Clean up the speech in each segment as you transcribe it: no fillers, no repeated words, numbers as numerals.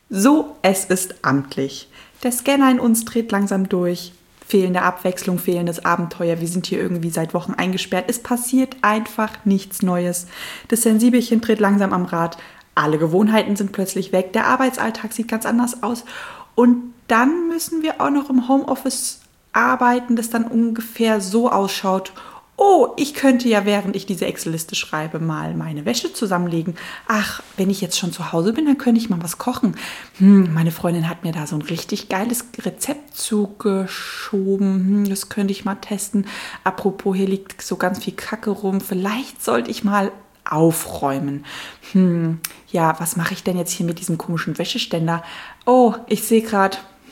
So, es ist amtlich. Der Scanner in uns dreht langsam durch. Fehlende Abwechslung, fehlendes Abenteuer. Wir sind hier irgendwie seit Wochen eingesperrt. Es passiert einfach nichts Neues. Das Sensibelchen dreht langsam am Rad. Alle Gewohnheiten sind plötzlich weg. Der Arbeitsalltag sieht ganz anders aus. Und dann müssen wir auch noch im Homeoffice arbeiten, das dann ungefähr so ausschaut. Oh, ich könnte ja, während ich diese Excel-Liste schreibe, mal meine Wäsche zusammenlegen. Ach, wenn ich jetzt schon zu Hause bin, dann könnte ich mal was kochen. Meine Freundin hat mir da so ein richtig geiles Rezept zugeschoben. Das könnte ich mal testen. Apropos, hier liegt so ganz viel Kacke rum. Vielleicht sollte ich mal aufräumen. Ja, was mache ich denn jetzt hier mit diesem komischen Wäscheständer? Oh, ich sehe gerade,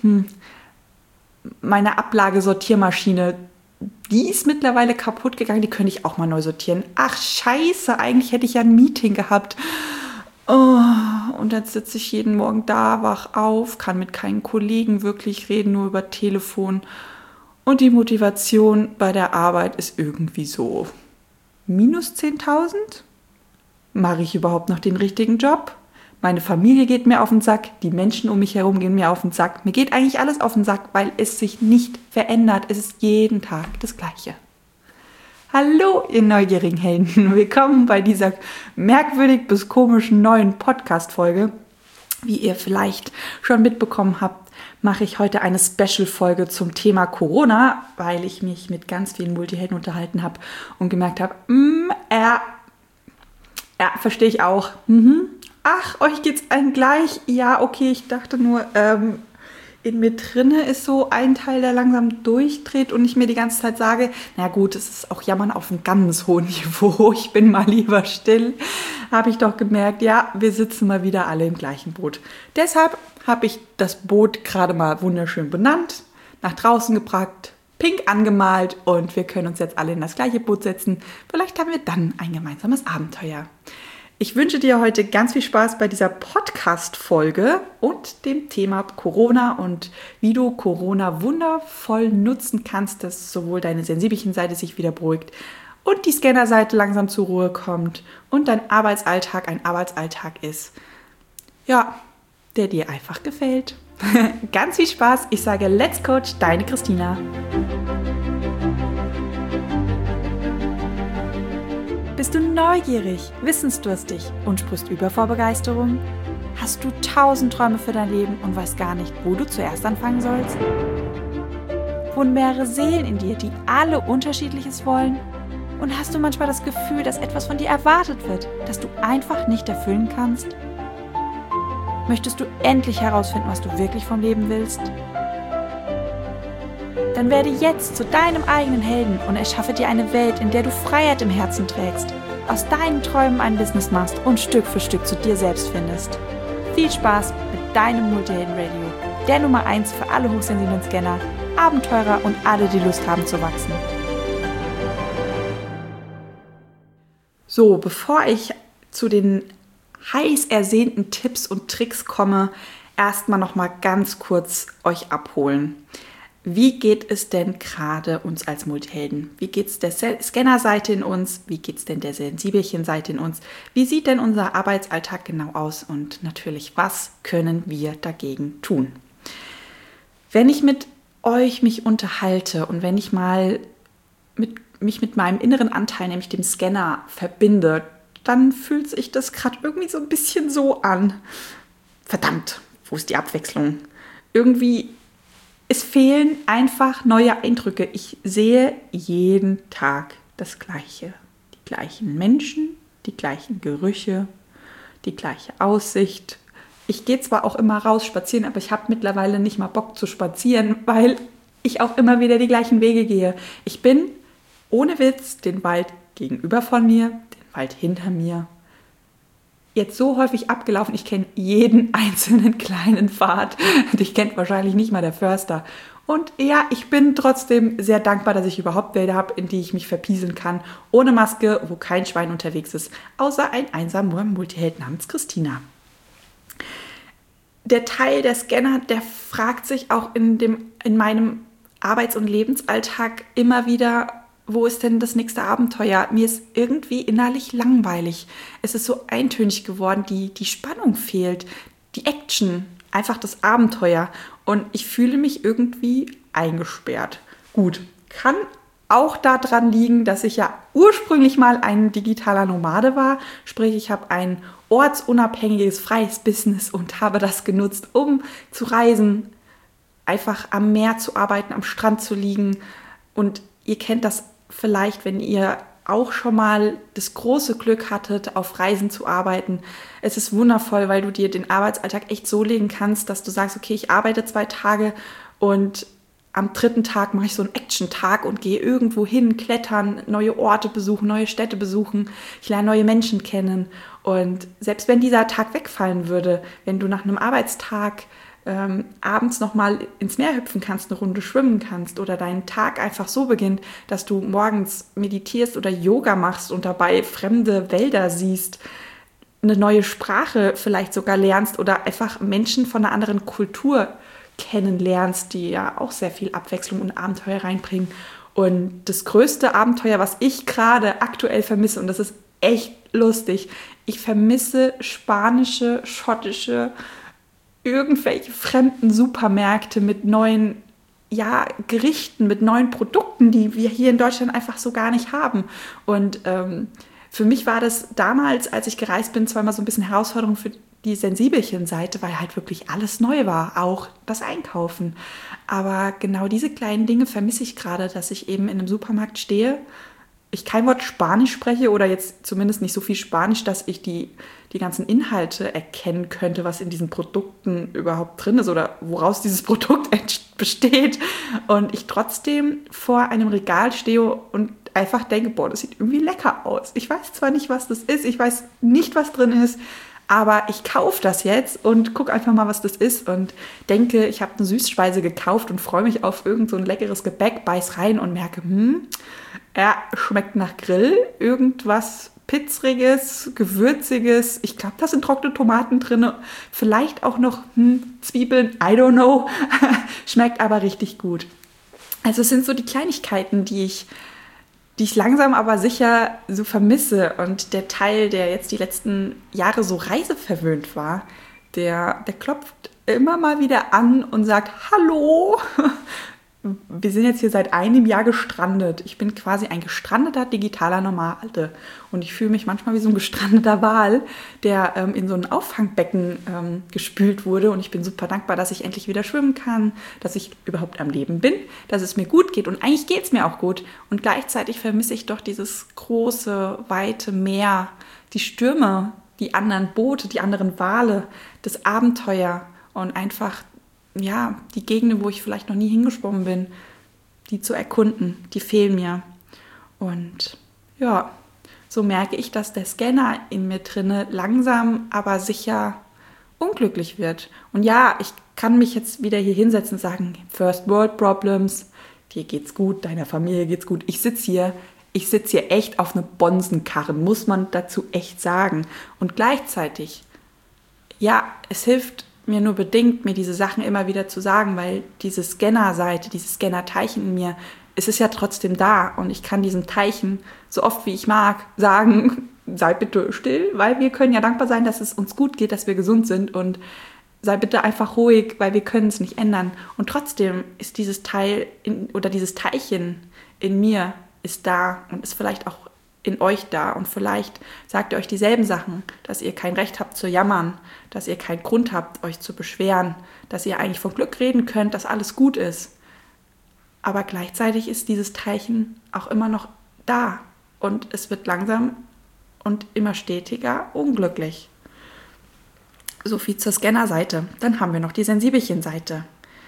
meine Ablagesortiermaschine, die ist mittlerweile kaputt gegangen, die könnte ich auch mal neu sortieren. Ach scheiße, eigentlich hätte ich ja ein Meeting gehabt. Oh, und dann sitze ich jeden Morgen da, wach auf, kann mit keinen Kollegen wirklich reden, nur über Telefon. Und die Motivation bei der Arbeit ist irgendwie so minus 10.000? Mache ich überhaupt noch den richtigen Job? Meine Familie geht mir auf den Sack, die Menschen um mich herum gehen mir auf den Sack. Mir geht eigentlich alles auf den Sack, weil es sich nicht verändert. Es ist jeden Tag das Gleiche. Hallo, ihr neugierigen Helden. Willkommen bei dieser merkwürdig bis komischen neuen Podcast-Folge. Wie ihr vielleicht schon mitbekommen habt, mache ich heute eine Special-Folge zum Thema Corona, weil ich mich mit ganz vielen Multihelden unterhalten habe und gemerkt habe, ja, verstehe ich auch. Ach, euch geht's allen gleich? Ja, okay, ich dachte nur, in mir drinne ist so ein Teil, der langsam durchdreht und ich mir die ganze Zeit sage, na gut, es ist auch Jammern auf einem ganz hohen Niveau, ich bin mal lieber still, habe ich doch gemerkt, ja, wir sitzen mal wieder alle im gleichen Boot. Deshalb habe ich das Boot gerade mal wunderschön benannt, nach draußen gebracht, pink angemalt und wir können uns jetzt alle in das gleiche Boot setzen. Vielleicht haben wir dann ein gemeinsames Abenteuer. Ich wünsche dir heute ganz viel Spaß bei dieser Podcast-Folge und dem Thema Corona und wie du Corona wundervoll nutzen kannst, dass sowohl deine sensibelchen Seite sich wieder beruhigt und die Scanner-Seite langsam zur Ruhe kommt und dein Arbeitsalltag ein Arbeitsalltag ist, ja, der dir einfach gefällt. Ganz viel Spaß. Ich sage Let's Coach, deine Christina. Bist du neugierig, wissensdurstig und sprichst über vor Begeisterung? Hast du 1000 Träume für dein Leben und weißt gar nicht, wo du zuerst anfangen sollst? Wohnen mehrere Seelen in dir, die alle Unterschiedliches wollen? Und hast du manchmal das Gefühl, dass etwas von dir erwartet wird, das du einfach nicht erfüllen kannst? Möchtest du endlich herausfinden, was du wirklich vom Leben willst? Dann werde jetzt zu deinem eigenen Helden und erschaffe dir eine Welt, in der du Freiheit im Herzen trägst, aus deinen Träumen ein Business machst und Stück für Stück zu dir selbst findest. Viel Spaß mit deinem Multihelden-Radio, der Nummer 1 für alle hochsensiblen Scanner, Abenteurer und alle, die Lust haben zu wachsen. So, bevor ich zu den heiß ersehnten Tipps und Tricks komme, erstmal noch mal ganz kurz euch abholen. Wie geht es denn gerade uns als Multihelden? Wie geht es der Scanner-Seite in uns? Wie geht es denn der Sensibelchen-Seite in uns? Wie sieht denn unser Arbeitsalltag genau aus? Und natürlich, was können wir dagegen tun? Wenn ich mit euch mich unterhalte und wenn ich mal mich mit meinem inneren Anteil, nämlich dem Scanner, verbinde, dann fühlt sich das gerade irgendwie so ein bisschen so an. Verdammt, wo ist die Abwechslung? Irgendwie es fehlen einfach neue Eindrücke. Ich sehe jeden Tag das Gleiche. Die gleichen Menschen, die gleichen Gerüche, die gleiche Aussicht. Ich gehe zwar auch immer raus spazieren, aber ich habe mittlerweile nicht mal Bock zu spazieren, weil ich auch immer wieder die gleichen Wege gehe. Ich bin, ohne Witz, den Wald gegenüber von mir, den Wald hinter mir, jetzt so häufig abgelaufen, ich kenne jeden einzelnen kleinen Pfad. Ich kennt wahrscheinlich nicht mal der Förster. Und ja, ich bin trotzdem sehr dankbar, dass ich überhaupt Wälder habe, in die ich mich verpieseln kann, ohne Maske, wo kein Schwein unterwegs ist, außer ein einsamer Multiheld namens Christina. Der Teil der Scanner, der fragt sich auch in meinem Arbeits- und Lebensalltag immer wieder, wo ist denn das nächste Abenteuer? Mir ist irgendwie innerlich langweilig. Es ist so eintönig geworden, die Spannung fehlt, die Action. einfach das Abenteuer. Und ich fühle mich irgendwie eingesperrt. Gut, kann auch daran liegen, dass ich ja ursprünglich mal ein digitaler Nomade war. Sprich, ich habe ein ortsunabhängiges, freies Business und habe das genutzt, um zu reisen, einfach am Meer zu arbeiten, am Strand zu liegen. Und ihr kennt das vielleicht, wenn ihr auch schon mal das große Glück hattet, auf Reisen zu arbeiten. Es ist wundervoll, weil du dir den Arbeitsalltag echt so legen kannst, dass du sagst, okay, ich arbeite 2 Tage und am 3. Tag mache ich so einen Action-Tag und gehe irgendwo hin, klettern, neue Orte besuchen, neue Städte besuchen. Ich lerne neue Menschen kennen. Und selbst wenn dieser Tag wegfallen würde, wenn du nach einem Arbeitstag abends nochmal ins Meer hüpfen kannst, eine Runde schwimmen kannst oder dein Tag einfach so beginnt, dass du morgens meditierst oder Yoga machst und dabei fremde Wälder siehst, eine neue Sprache vielleicht sogar lernst oder einfach Menschen von einer anderen Kultur kennenlernst, die ja auch sehr viel Abwechslung und Abenteuer reinbringen. Und das größte Abenteuer, was ich gerade aktuell vermisse, und das ist echt lustig, ich vermisse spanische, schottische, irgendwelche fremden Supermärkte mit neuen Gerichten, mit neuen Produkten, die wir hier in Deutschland einfach so gar nicht haben. Und für mich war das damals, als ich gereist bin, zwar mal so ein bisschen Herausforderung für die Sensibelchen-Seite, weil halt wirklich alles neu war, auch das Einkaufen. Aber genau diese kleinen Dinge vermisse ich gerade, dass ich eben in einem Supermarkt stehe, ich kein Wort Spanisch spreche oder jetzt zumindest nicht so viel Spanisch, dass ich die ganzen Inhalte erkennen könnte, was in diesen Produkten überhaupt drin ist oder woraus dieses Produkt besteht. Und ich trotzdem vor einem Regal stehe und einfach denke, boah, das sieht irgendwie lecker aus. Ich weiß zwar nicht, was das ist, ich weiß nicht, was drin ist, aber ich kaufe das jetzt und gucke einfach mal, was das ist und denke, ich habe eine Süßspeise gekauft und freue mich auf irgend so ein leckeres Gebäck, beiß rein und merke, schmeckt nach Grill, irgendwas Pitzriges, Gewürziges. Ich glaube, da sind trockene Tomaten drin, vielleicht auch noch Zwiebeln, I don't know. Schmeckt aber richtig gut. Also es sind so die Kleinigkeiten, die ich langsam aber sicher so vermisse. Und der Teil, der jetzt die letzten Jahre so reiseverwöhnt war, der klopft immer mal wieder an und sagt, hallo, wir sind jetzt hier seit einem Jahr gestrandet. Ich bin quasi ein gestrandeter digitaler Nomade. Und ich fühle mich manchmal wie so ein gestrandeter Wal, der in so ein Auffangbecken gespült wurde. Und ich bin super dankbar, dass ich endlich wieder schwimmen kann, dass ich überhaupt am Leben bin, dass es mir gut geht. Und eigentlich geht es mir auch gut. Und gleichzeitig vermisse ich doch dieses große, weite Meer, die Stürme, die anderen Boote, die anderen Wale, das Abenteuer und einfach die Gegenden, wo ich vielleicht noch nie hingeschwommen bin, die zu erkunden, die fehlen mir. Und ja, so merke ich, dass der Scanner in mir drinne langsam, aber sicher unglücklich wird. Und ja, ich kann mich jetzt wieder hier hinsetzen und sagen, First World Problems, dir geht's gut, deiner Familie geht's gut. Ich sitze hier echt auf eine Bonsenkarren, muss man dazu echt sagen. Und gleichzeitig, es hilft mir nur bedingt, mir diese Sachen immer wieder zu sagen, weil diese Scanner-Seite, dieses Scanner-Teilchen in mir, es ist ja trotzdem da und ich kann diesem Teilchen so oft wie ich mag sagen, sei bitte still, weil wir können ja dankbar sein, dass es uns gut geht, dass wir gesund sind und sei bitte einfach ruhig, weil wir können es nicht ändern. Und trotzdem ist dieses dieses Teilchen in mir ist da und ist vielleicht auch in euch da und vielleicht sagt ihr euch dieselben Sachen, dass ihr kein Recht habt zu jammern, dass ihr keinen Grund habt, euch zu beschweren, dass ihr eigentlich von Glück reden könnt, dass alles gut ist. Aber gleichzeitig ist dieses Teilchen auch immer noch da und es wird langsam und immer stetiger unglücklich. So viel zur Scanner-Seite. Dann haben wir noch die Sensibelchen-Seite.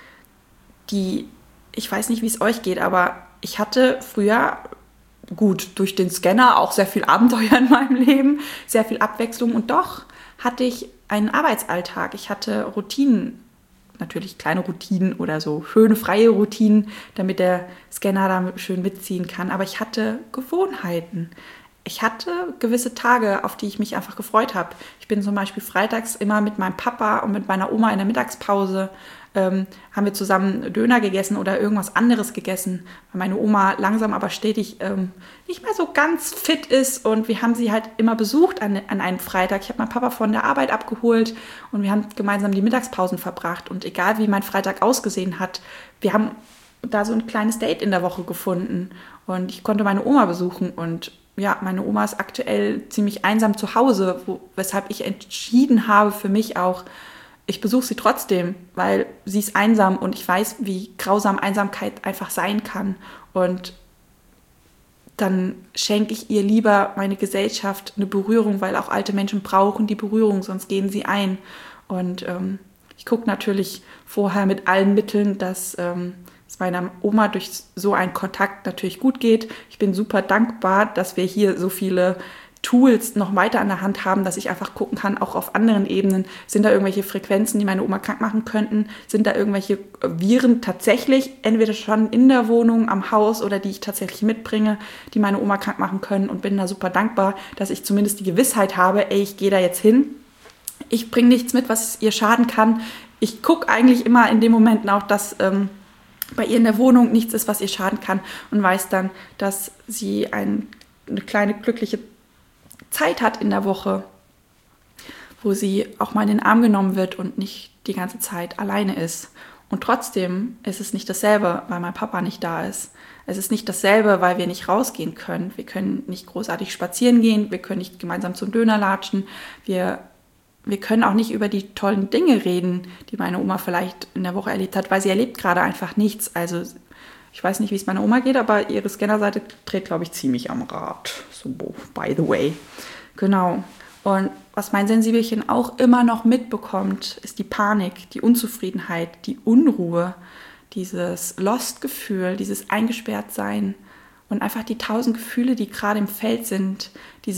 Ich weiß nicht, wie es euch geht, aber ich hatte früher durch den Scanner auch sehr viel Abenteuer in meinem Leben, sehr viel Abwechslung und doch hatte ich einen Arbeitsalltag. Ich hatte Routinen, natürlich kleine Routinen oder so schöne freie Routinen, damit der Scanner da schön mitziehen kann. Aber ich hatte Gewohnheiten. ich hatte gewisse Tage, auf die ich mich einfach gefreut habe. Ich bin zum Beispiel freitags immer mit meinem Papa und mit meiner Oma in der Mittagspause, haben wir zusammen Döner gegessen oder irgendwas anderes gegessen, weil meine Oma langsam aber stetig nicht mehr so ganz fit ist und wir haben sie halt immer besucht an einem Freitag. Ich habe meinen Papa von der Arbeit abgeholt und wir haben gemeinsam die Mittagspausen verbracht und egal wie mein Freitag ausgesehen hat, wir haben da so ein kleines Date in der Woche gefunden und ich konnte meine Oma besuchen und ja, meine Oma ist aktuell ziemlich einsam zu Hause, weshalb ich entschieden habe für mich auch, ich besuche sie trotzdem, weil sie ist einsam und ich weiß, wie grausam Einsamkeit einfach sein kann. Und dann schenke ich ihr lieber meine Gesellschaft eine Berührung, weil auch alte Menschen brauchen die Berührung, sonst gehen sie ein. Und ich gucke natürlich vorher mit allen Mitteln, dass es meiner Oma durch so einen Kontakt natürlich gut geht. Ich bin super dankbar, dass wir hier so viele Tools noch weiter an der Hand haben, dass ich einfach gucken kann, auch auf anderen Ebenen, sind da irgendwelche Frequenzen, die meine Oma krank machen könnten, sind da irgendwelche Viren tatsächlich entweder schon in der Wohnung, am Haus oder die ich tatsächlich mitbringe, die meine Oma krank machen können und bin da super dankbar, dass ich zumindest die Gewissheit habe, ey, ich gehe da jetzt hin, ich bringe nichts mit, was ihr schaden kann. Ich gucke eigentlich immer in den Momenten auch, dass bei ihr in der Wohnung nichts ist, was ihr schaden kann und weiß dann, dass sie eine kleine glückliche Zeit hat in der Woche, wo sie auch mal in den Arm genommen wird und nicht die ganze Zeit alleine ist. Und trotzdem ist es nicht dasselbe, weil mein Papa nicht da ist. Es ist nicht dasselbe, weil wir nicht rausgehen können. Wir können nicht großartig spazieren gehen, wir können nicht gemeinsam zum Döner latschen, wir können auch nicht über die tollen Dinge reden, die meine Oma vielleicht in der Woche erlebt hat, weil sie erlebt gerade einfach nichts. Also ich weiß nicht, wie es meiner Oma geht, aber ihre Scannerseite dreht, glaube ich, ziemlich am Rad. So, by the way. Genau. Und was mein Sensibelchen auch immer noch mitbekommt, ist die Panik, die Unzufriedenheit, die Unruhe, dieses Lost-Gefühl, dieses Eingesperrtsein und einfach die 1000 Gefühle, die gerade im Feld sind.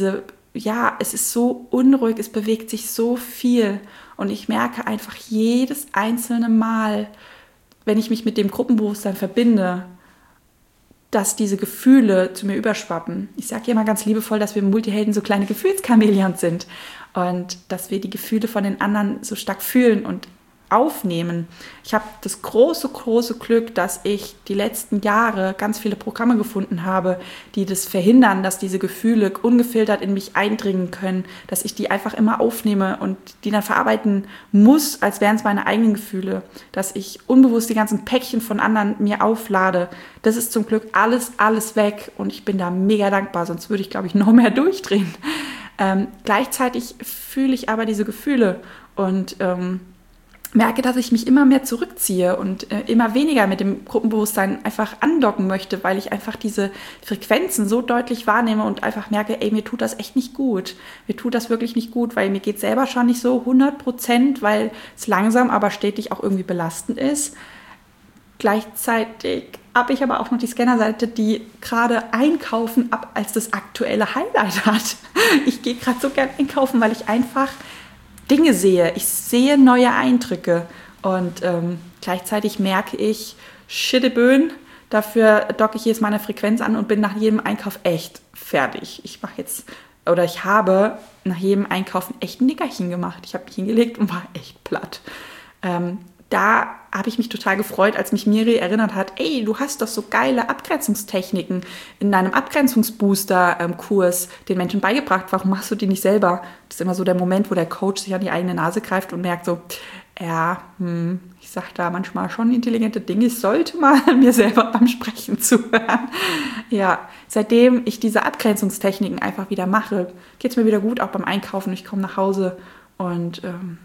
Es ist so unruhig, es bewegt sich so viel und ich merke einfach jedes einzelne Mal, wenn ich mich mit dem Gruppenbewusstsein verbinde, dass diese Gefühle zu mir überschwappen. Ich sage ja immer ganz liebevoll, dass wir Multihelden so kleine Gefühlschamäleons sind und dass wir die Gefühle von den anderen so stark fühlen und aufnehmen. Ich habe das große, große Glück, dass ich die letzten Jahre ganz viele Programme gefunden habe, die das verhindern, dass diese Gefühle ungefiltert in mich eindringen können, dass ich die einfach immer aufnehme und die dann verarbeiten muss, als wären es meine eigenen Gefühle, dass ich unbewusst die ganzen Päckchen von anderen mir auflade. Das ist zum Glück alles weg und ich bin da mega dankbar, sonst würde ich, glaube ich, noch mehr durchdrehen. Gleichzeitig fühle ich aber diese Gefühle und merke, dass ich mich immer mehr zurückziehe und immer weniger mit dem Gruppenbewusstsein einfach andocken möchte, weil ich einfach diese Frequenzen so deutlich wahrnehme und einfach merke, ey, mir tut das echt nicht gut. Mir tut das wirklich nicht gut, weil mir geht es selber schon nicht so 100%, weil es langsam, aber stetig auch irgendwie belastend ist. Gleichzeitig habe ich aber auch noch die Scannerseite, die gerade Einkaufen als das aktuelle Highlight hat. Ich gehe gerade so gern einkaufen, weil ich einfach Dinge sehe. Ich sehe neue Eindrücke und gleichzeitig merke ich, Schitteböen, dafür docke ich jetzt meine Frequenz an und bin nach jedem Einkauf echt fertig. Ich habe nach jedem Einkaufen echt ein Nickerchen gemacht. Ich habe mich hingelegt und war echt platt. Da habe ich mich total gefreut, als mich Miri erinnert hat, ey, du hast doch so geile Abgrenzungstechniken in deinem Abgrenzungsbooster-Kurs den Menschen beigebracht. Warum machst du die nicht selber? Das ist immer so der Moment, wo der Coach sich an die eigene Nase greift und merkt so, ich sage da manchmal schon intelligente Dinge, ich sollte mal mir selber beim Sprechen zuhören. Ja, seitdem ich diese Abgrenzungstechniken einfach wieder mache, geht es mir wieder gut, auch beim Einkaufen. Ich komme nach Hause und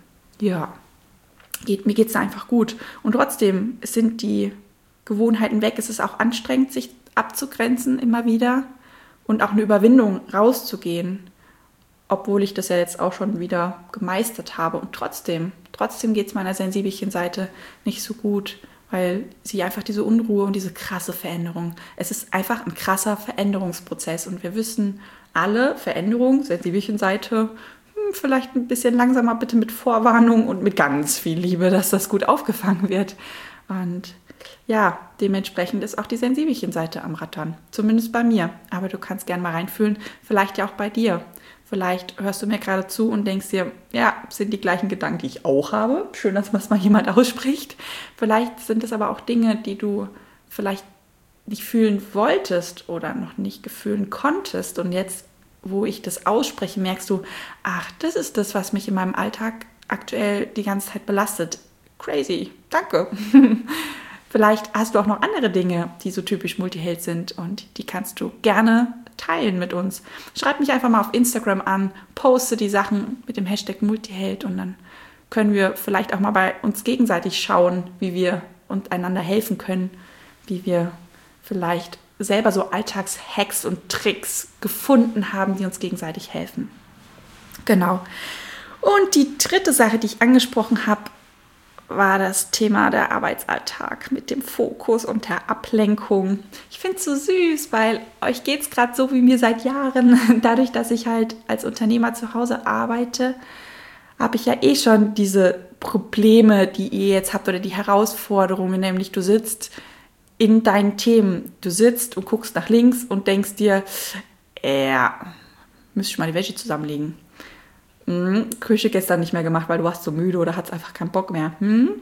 mir geht es da einfach gut. Und trotzdem sind die Gewohnheiten weg. Es ist auch anstrengend, sich abzugrenzen immer wieder und auch eine Überwindung rauszugehen, obwohl ich das ja jetzt auch schon wieder gemeistert habe. Und trotzdem geht es meiner sensibelchen Seite nicht so gut, weil sie einfach diese Unruhe und diese krasse Veränderung, es ist einfach ein krasser Veränderungsprozess. Und wir wissen alle, Veränderung, sensibelchen Seite, vielleicht ein bisschen langsamer, bitte mit Vorwarnung und mit ganz viel Liebe, dass das gut aufgefangen wird. Und ja, dementsprechend ist auch die Sensibelchen-Seite am Rattern. Zumindest bei mir. Aber du kannst gerne mal reinfühlen, vielleicht ja auch bei dir. Vielleicht hörst du mir gerade zu und denkst dir, ja, sind die gleichen Gedanken, die ich auch habe. Schön, dass das mal jemand ausspricht. Vielleicht sind es aber auch Dinge, die du vielleicht nicht fühlen wolltest oder noch nicht fühlen konntest. Und jetzt, wo ich das ausspreche, merkst du, ach, das ist das, was mich in meinem Alltag aktuell die ganze Zeit belastet. Crazy, danke. Vielleicht hast du auch noch andere Dinge, die so typisch Multiheld sind und die kannst du gerne teilen mit uns. Schreib mich einfach mal auf Instagram an, poste die Sachen mit dem Hashtag Multiheld und dann können wir vielleicht auch mal bei uns gegenseitig schauen, wie wir uns einander helfen können, wie wir vielleicht selber so Alltagshacks und Tricks gefunden haben, die uns gegenseitig helfen. Genau. Und die dritte Sache, die ich angesprochen habe, war das Thema der Arbeitsalltag mit dem Fokus und der Ablenkung. Ich finde es so süß, weil euch geht es gerade so wie mir seit Jahren. Dadurch, dass ich halt als Unternehmer zu Hause arbeite, habe ich ja eh schon diese Probleme, die ihr jetzt habt oder die Herausforderungen, nämlich du sitzt in deinen Themen. Du sitzt und guckst nach links und denkst dir, müsste ich mal die Wäsche zusammenlegen. Küche gestern nicht mehr gemacht, weil du warst so müde oder hattest einfach keinen Bock mehr.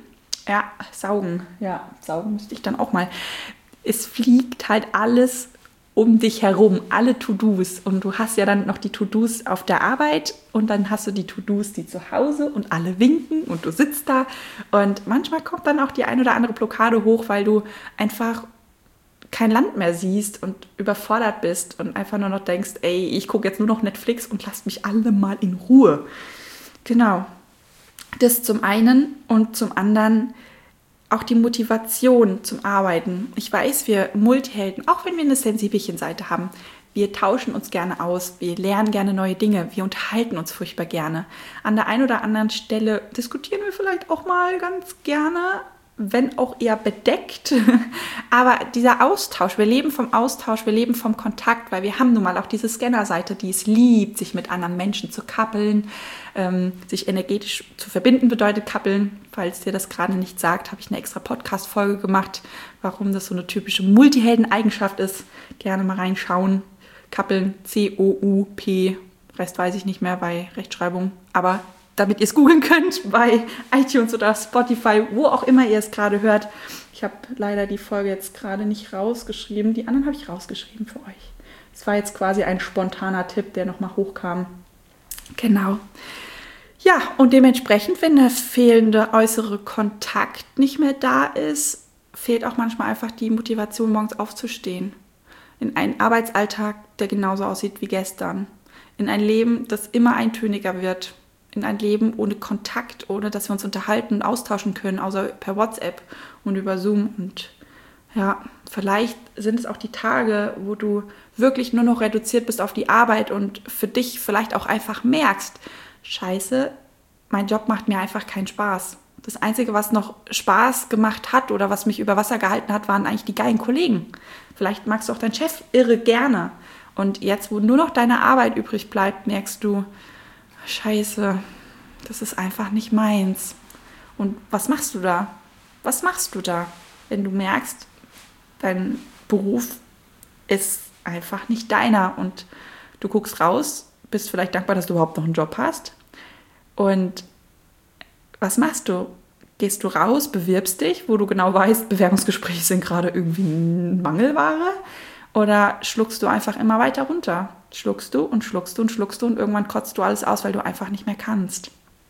Ja, saugen. Ja, saugen müsste ich dann auch mal. Es fliegt halt alles um dich herum, alle To-Dos. Und du hast ja dann noch die To-Dos auf der Arbeit und dann hast du die To-Dos, die zu Hause und alle winken und du sitzt da. Und manchmal kommt dann auch die ein oder andere Blockade hoch, weil du einfach kein Land mehr siehst und überfordert bist und einfach nur noch denkst, ey, ich gucke jetzt nur noch Netflix und lasst mich alle mal in Ruhe. Genau. Das zum einen und zum anderen auch die Motivation zum Arbeiten. Ich weiß, wir Multihelden, auch wenn wir eine Sensibelchen-Seite haben, wir tauschen uns gerne aus, wir lernen gerne neue Dinge, wir unterhalten uns furchtbar gerne. An der einen oder anderen Stelle diskutieren wir vielleicht auch mal ganz gerne, wenn auch eher bedeckt, aber dieser Austausch, wir leben vom Austausch, wir leben vom Kontakt, weil wir haben nun mal auch diese Scanner-Seite, die es liebt, sich mit anderen Menschen zu kappeln, sich energetisch zu verbinden bedeutet kappeln. Falls dir das gerade nicht sagt, habe ich eine extra Podcast-Folge gemacht, warum das so eine typische Multihelden-Eigenschaft ist. Gerne mal reinschauen. Kappeln, C-O-U-P, Rest weiß ich nicht mehr bei Rechtschreibung, aber damit ihr es googeln könnt bei iTunes oder Spotify, wo auch immer ihr es gerade hört. Ich habe leider die Folge jetzt gerade nicht rausgeschrieben. Die anderen habe ich rausgeschrieben für euch. Es war jetzt quasi ein spontaner Tipp, der nochmal hochkam. Genau. Ja, und dementsprechend, wenn der fehlende äußere Kontakt nicht mehr da ist, fehlt auch manchmal einfach die Motivation, morgens aufzustehen. In einen Arbeitsalltag, der genauso aussieht wie gestern. In ein Leben, das immer eintöniger wird. In ein Leben ohne Kontakt, ohne dass wir uns unterhalten und austauschen können, außer per WhatsApp und über Zoom. Und ja, vielleicht sind es auch die Tage, wo du wirklich nur noch reduziert bist auf die Arbeit und für dich vielleicht auch einfach merkst, Scheiße, mein Job macht mir einfach keinen Spaß. Das Einzige, was noch Spaß gemacht hat oder was mich über Wasser gehalten hat, waren eigentlich die geilen Kollegen. Vielleicht magst du auch deinen Chef irre gerne. Und jetzt, wo nur noch deine Arbeit übrig bleibt, merkst du, Scheiße, das ist einfach nicht meins. Und was machst du da? Was machst du da, wenn du merkst, dein Beruf ist einfach nicht deiner und du guckst raus, bist vielleicht dankbar, dass du überhaupt noch einen Job hast. Und was machst du? Gehst du raus, bewirbst dich, wo du genau weißt, Bewerbungsgespräche sind gerade irgendwie Mangelware? Oder schluckst du einfach immer weiter runter? Schluckst du und schluckst du und schluckst du und irgendwann kotzt du alles aus, weil du einfach nicht mehr kannst.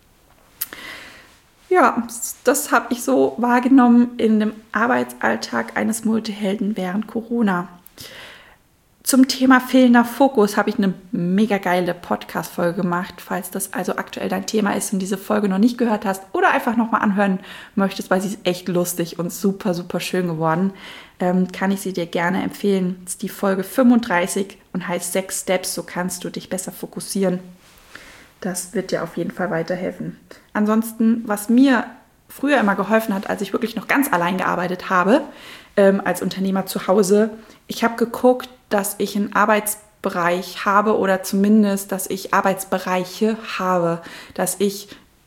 Ja, das habe ich so wahrgenommen in dem Arbeitsalltag eines Multihelden während Corona. Zum Thema fehlender Fokus habe ich eine mega geile Podcast-Folge gemacht. Falls das also aktuell dein Thema ist und diese Folge noch nicht gehört hast oder einfach nochmal anhören möchtest, weil sie ist echt lustig und super, super schön geworden, kann ich sie dir gerne empfehlen. Das ist die Folge 35 und heißt 6 Steps, so kannst du dich besser fokussieren. Das wird dir auf jeden Fall weiterhelfen. Ansonsten, was mir früher immer geholfen hat, als ich wirklich noch ganz allein gearbeitet habe, als Unternehmer zu Hause, ich habe geguckt, dass ich einen Arbeitsbereich habe oder zumindest, dass ich Arbeitsbereiche habe, dass ich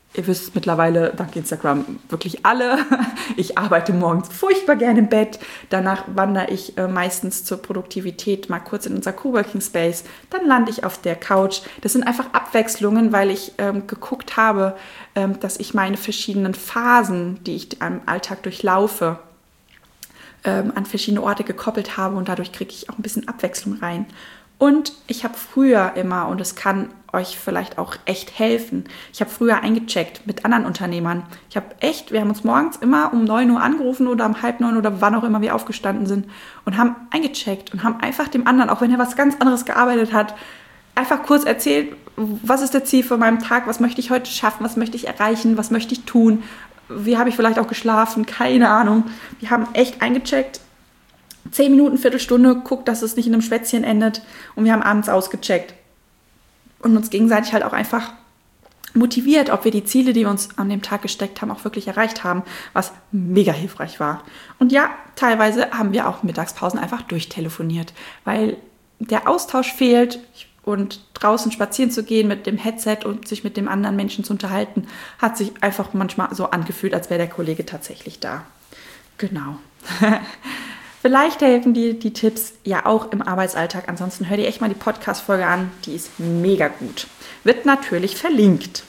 Ihr wisst mittlerweile, dank Instagram, wirklich alle. Ich arbeite morgens furchtbar gerne im Bett. Danach wandere ich meistens zur Produktivität mal kurz in unser Coworking Space. Dann lande ich auf der Couch. Das sind einfach Abwechslungen, weil ich geguckt habe, dass ich meine verschiedenen Phasen, die ich am Alltag durchlaufe, an verschiedene Orte gekoppelt habe. Und dadurch kriege ich auch ein bisschen Abwechslung rein. Und ich habe früher immer, und es kann euch vielleicht auch echt helfen, ich habe früher eingecheckt mit anderen Unternehmern. Wir haben uns morgens immer um 9 Uhr angerufen oder um 8:30 oder wann auch immer wir aufgestanden sind und haben eingecheckt und haben einfach dem anderen, auch wenn er was ganz anderes gearbeitet hat, einfach kurz erzählt, was ist der Ziel von meinem Tag, was möchte ich heute schaffen, was möchte ich erreichen, was möchte ich tun, wie habe ich vielleicht auch geschlafen, keine Ahnung. Wir haben echt eingecheckt. 10 Minuten, Viertelstunde, guckt, dass es nicht in einem Schwätzchen endet und wir haben abends ausgecheckt und uns gegenseitig halt auch einfach motiviert, ob wir die Ziele, die wir uns an dem Tag gesteckt haben, auch wirklich erreicht haben, was mega hilfreich war. Und ja, teilweise haben wir auch Mittagspausen einfach durchtelefoniert, weil der Austausch fehlt und draußen spazieren zu gehen mit dem Headset und sich mit dem anderen Menschen zu unterhalten, hat sich einfach manchmal so angefühlt, als wäre der Kollege tatsächlich da. Genau. Vielleicht helfen dir die Tipps ja auch im Arbeitsalltag. Ansonsten hör dir echt mal die Podcast-Folge an. Die ist mega gut. Wird natürlich verlinkt.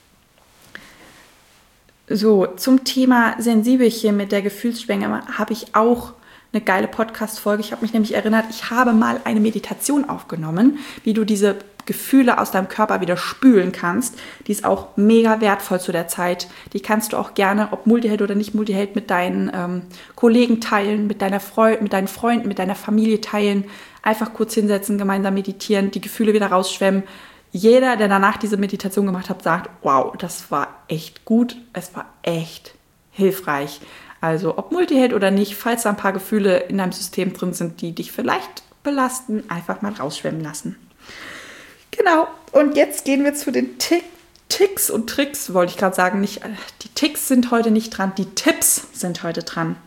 So, zum Thema Sensibelchen mit der Gefühlsschwinge habe ich auch eine geile Podcast-Folge. Ich habe mich nämlich erinnert, ich habe mal eine Meditation aufgenommen, wie du diese Gefühle aus deinem Körper wieder spülen kannst. Die ist auch mega wertvoll zu der Zeit. Die kannst du auch gerne, ob Multiheld oder nicht Multiheld, mit deinen Kollegen teilen, mit deinen Freunden, mit deiner Familie teilen. Einfach kurz hinsetzen, gemeinsam meditieren, die Gefühle wieder rausschwemmen. Jeder, der danach diese Meditation gemacht hat, sagt, wow, das war echt gut, es war echt hilfreich. Also ob Multiheld oder nicht, falls da ein paar Gefühle in deinem System drin sind, die dich vielleicht belasten, einfach mal rausschwemmen lassen. Genau, und jetzt gehen wir zu den Ticks und Tricks, wollte ich gerade sagen. Die Ticks sind heute nicht dran, die Tipps sind heute dran.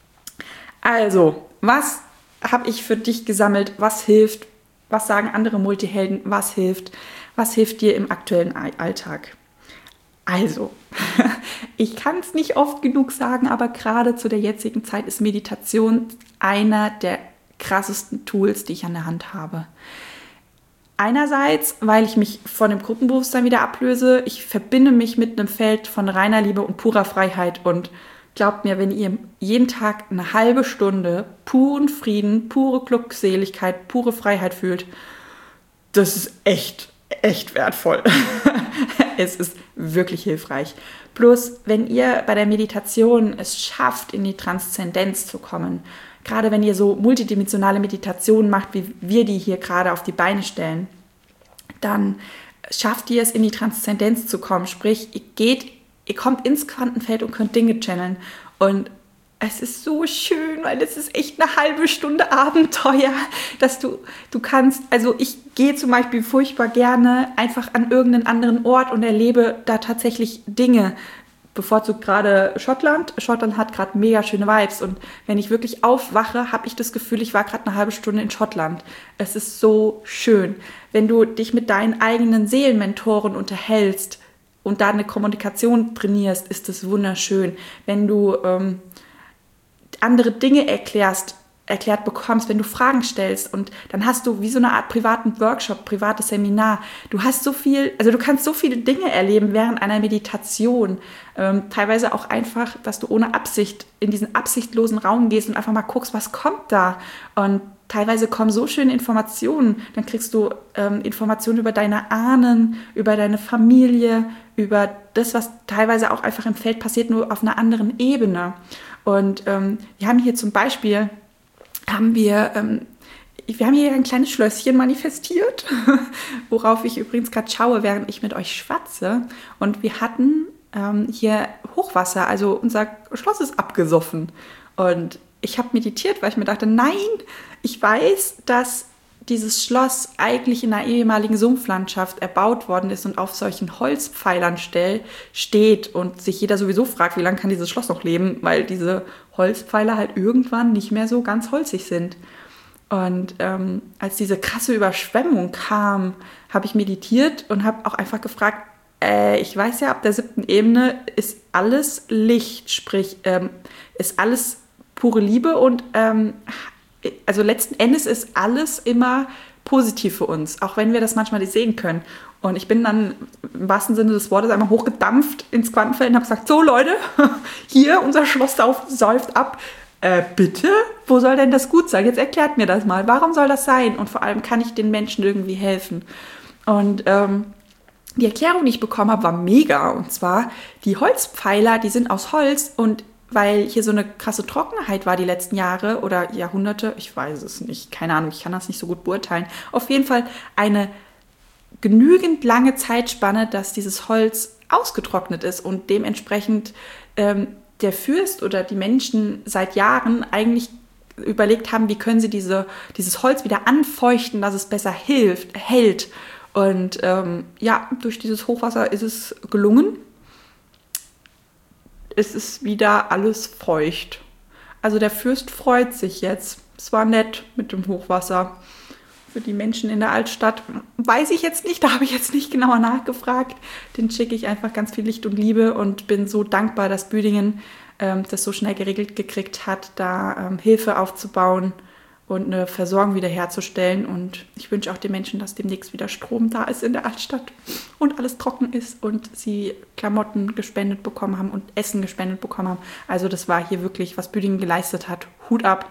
Also, was habe ich für dich gesammelt? Was hilft? Was sagen andere Multihelden? Was hilft? Was hilft dir im aktuellen Alltag? Also, ich kann es nicht oft genug sagen, aber gerade zu der jetzigen Zeit ist Meditation einer der krassesten Tools, die ich an der Hand habe. Einerseits, weil ich mich von dem Gruppenbewusstsein wieder ablöse. Ich verbinde mich mit einem Feld von reiner Liebe und purer Freiheit. Und glaubt mir, wenn ihr jeden Tag eine halbe Stunde puren Frieden, pure Glückseligkeit, pure Freiheit fühlt, das ist echt wertvoll. Es ist wirklich hilfreich. Plus, wenn ihr bei der Meditation es schafft, in die Transzendenz zu kommen, gerade wenn ihr so multidimensionale Meditationen macht, wie wir die hier gerade auf die Beine stellen, dann schafft ihr es, in die Transzendenz zu kommen. Sprich, ihr kommt ins Quantenfeld und könnt Dinge channeln. Und es ist so schön, weil es ist echt eine halbe Stunde Abenteuer, dass du kannst, also ich gehe zum Beispiel furchtbar gerne einfach an irgendeinen anderen Ort und erlebe da tatsächlich Dinge. Bevorzugt gerade Schottland. Schottland hat gerade mega schöne Vibes und wenn ich wirklich aufwache, habe ich das Gefühl, ich war gerade eine halbe Stunde in Schottland. Es ist so schön. Wenn du dich mit deinen eigenen Seelenmentoren unterhältst und da eine Kommunikation trainierst, ist das wunderschön. Wenn du andere Dinge erklärt bekommst, wenn du Fragen stellst und dann hast du wie so eine Art privaten Workshop, privates Seminar. Du kannst so viele Dinge erleben während einer Meditation. Teilweise auch einfach, dass du ohne Absicht in diesen absichtlosen Raum gehst und einfach mal guckst, was kommt da. Und teilweise kommen so schöne Informationen. Dann kriegst du Informationen über deine Ahnen, über deine Familie, über das, was teilweise auch einfach im Feld passiert, nur auf einer anderen Ebene. Und wir haben hier zum Beispiel wir haben hier ein kleines Schlösschen manifestiert, worauf ich übrigens gerade schaue, während ich mit euch schwatze. Und wir hatten hier Hochwasser, also unser Schloss ist abgesoffen. Und ich habe meditiert, weil ich mir dachte, nein, ich weiß, dass dieses Schloss eigentlich in einer ehemaligen Sumpflandschaft erbaut worden ist und auf solchen Holzpfeilern steht und sich jeder sowieso fragt, wie lange kann dieses Schloss noch leben, weil diese Holzpfeiler halt irgendwann nicht mehr so ganz holzig sind. Und als diese krasse Überschwemmung kam, habe ich meditiert und habe auch einfach gefragt, ich weiß ja, ab der 7. Ebene ist alles Licht, sprich, ist alles pure Liebe und also letzten Endes ist alles immer positiv für uns, auch wenn wir das manchmal nicht sehen können. Und ich bin dann im wahrsten Sinne des Wortes einmal hochgedampft ins Quantenfeld und habe gesagt, so Leute, hier unser Schloss säuft ab. Bitte? Wo soll denn das gut sein? Jetzt erklärt mir das mal. Warum soll das sein? Und vor allem kann ich den Menschen irgendwie helfen? Und die Erklärung, die ich bekommen habe, war mega. Und zwar, die Holzpfeiler, die sind aus Holz und weil hier so eine krasse Trockenheit war die letzten Jahre oder Jahrhunderte, ich weiß es nicht, keine Ahnung, ich kann das nicht so gut beurteilen. Auf jeden Fall eine genügend lange Zeitspanne, dass dieses Holz ausgetrocknet ist und dementsprechend der Fürst oder die Menschen seit Jahren eigentlich überlegt haben, wie können sie dieses Holz wieder anfeuchten, dass es besser hält. Und durch dieses Hochwasser ist es gelungen. Es ist wieder alles feucht. Also der Fürst freut sich jetzt. Es war nett mit dem Hochwasser. Für die Menschen in der Altstadt weiß ich jetzt nicht, da habe ich jetzt nicht genauer nachgefragt. Den schicke ich einfach ganz viel Licht und Liebe und bin so dankbar, dass Büdingen das so schnell geregelt gekriegt hat, da Hilfe aufzubauen und eine Versorgung wiederherzustellen. Und ich wünsche auch den Menschen, dass demnächst wieder Strom da ist in der Altstadt und alles trocken ist und sie Klamotten gespendet bekommen haben und Essen gespendet bekommen haben. Also das war hier wirklich, was Büdingen geleistet hat. Hut ab.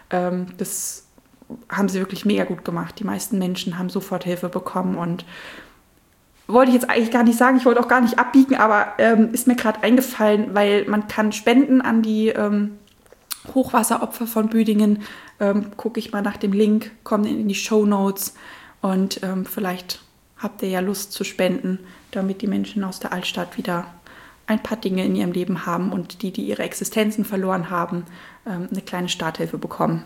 Das haben sie wirklich mega gut gemacht. Die meisten Menschen haben sofort Hilfe bekommen und wollte ich jetzt eigentlich gar nicht sagen, ich wollte auch gar nicht abbiegen, aber ist mir gerade eingefallen, weil man kann spenden an die Hochwasseropfer von Büdingen. Gucke ich mal nach dem Link, komme in die Shownotes und vielleicht habt ihr ja Lust zu spenden, damit die Menschen aus der Altstadt wieder ein paar Dinge in ihrem Leben haben und die ihre Existenzen verloren haben, eine kleine Starthilfe bekommen.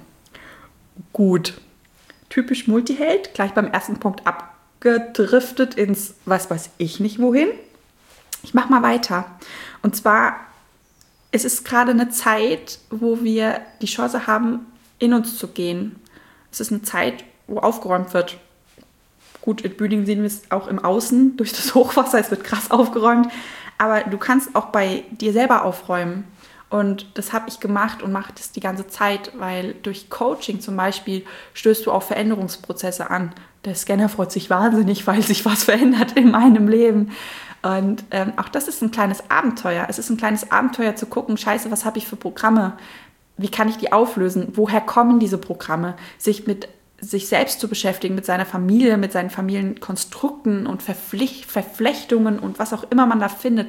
Gut, typisch Multiheld, gleich beim ersten Punkt abgedriftet ins was weiß ich nicht wohin. Ich mache mal weiter. Und zwar, es ist gerade eine Zeit, wo wir die Chance haben, in uns zu gehen. Es ist eine Zeit, wo aufgeräumt wird. Gut, in Büdingen sehen wir es auch im Außen durch das Hochwasser, es wird krass aufgeräumt. Aber du kannst auch bei dir selber aufräumen. Und das habe ich gemacht und mache das die ganze Zeit, weil durch Coaching zum Beispiel stößt du auf Veränderungsprozesse an. Der Scanner freut sich wahnsinnig, weil sich was verändert in meinem Leben. Und auch das ist ein kleines Abenteuer. Es ist ein kleines Abenteuer zu gucken, scheiße, was habe ich für Programme? Wie kann ich die auflösen? Woher kommen diese Programme? Sich mit sich selbst zu beschäftigen, mit seiner Familie, mit seinen Familienkonstrukten und Verflechtungen und was auch immer man da findet,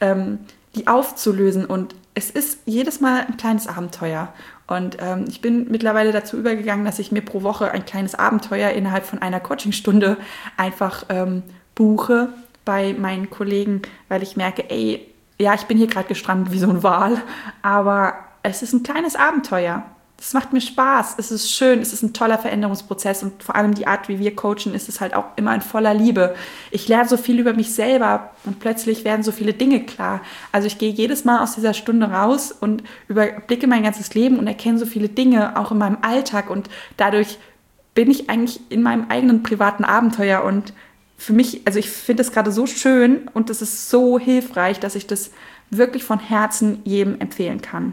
die aufzulösen. Und es ist jedes Mal ein kleines Abenteuer. Und ich bin mittlerweile dazu übergegangen, dass ich mir pro Woche ein kleines Abenteuer innerhalb von einer Coachingstunde einfach buche bei meinen Kollegen, weil ich merke, ey, ja, ich bin hier gerade gestrandet wie so ein Wal, aber es ist ein kleines Abenteuer. Es macht mir Spaß, es ist schön, es ist ein toller Veränderungsprozess und vor allem die Art, wie wir coachen, ist es halt auch immer in voller Liebe. Ich lerne so viel über mich selber und plötzlich werden so viele Dinge klar. Also ich gehe jedes Mal aus dieser Stunde raus und überblicke mein ganzes Leben und erkenne so viele Dinge, auch in meinem Alltag und dadurch bin ich eigentlich in meinem eigenen privaten Abenteuer und für mich, also ich finde das gerade so schön und es ist so hilfreich, dass ich das wirklich von Herzen jedem empfehlen kann.